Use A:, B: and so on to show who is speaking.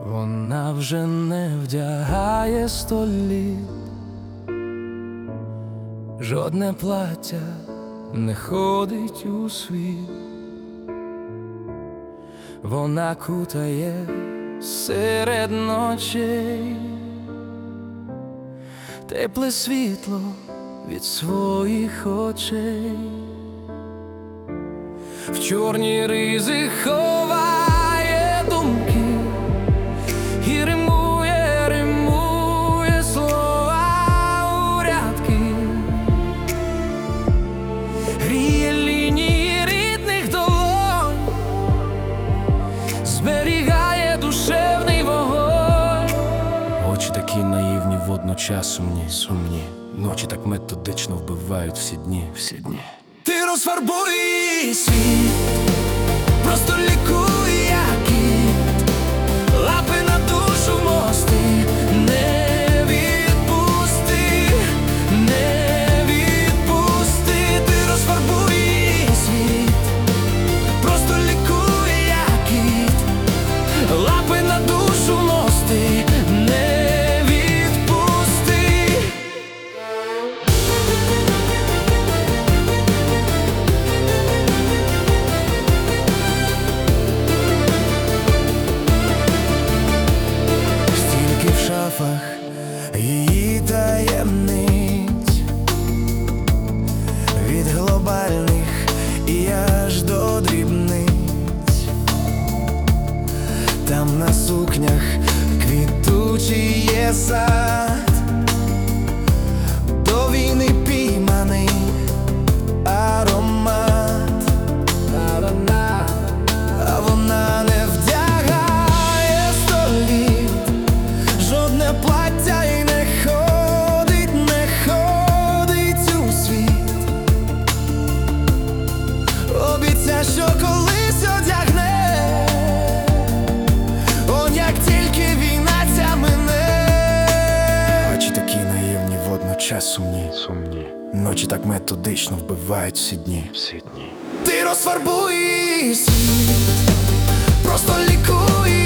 A: Вона вже не вдягає 100 літ, жодне плаття не ходить у світ. Вона кутає серед ночей тепле світло від своїх очей. В чорні ризи ховає думки і римує слова у рядки. Гріє лінії рідних долонь, зберігає душевний вогонь. Очі такі наївні, водночас сумні. Ночі так методично вбивають всі дні. Ти розфарбуй світ, просто лікуй, як кіт, лапи на душу мости, не відпусти, ти розфарбуй світ, просто лікуй, як кіт, лапи на душу мости, не відпусти. В шафах її таємниць, від глобальних і аж до дрібниць. Там на сукнях квітучий є сад, до війни пійманий аромат. А вона не вдягає 100 літ, жодне плаття й не ходить у світ. Обіцяє, що колись одягне, он як тільки війна ця мине. Очі такі наївні, водночас сумні. Ночі так методично вбивають всі дні. Ти розфарбуй світ, просто лікуй.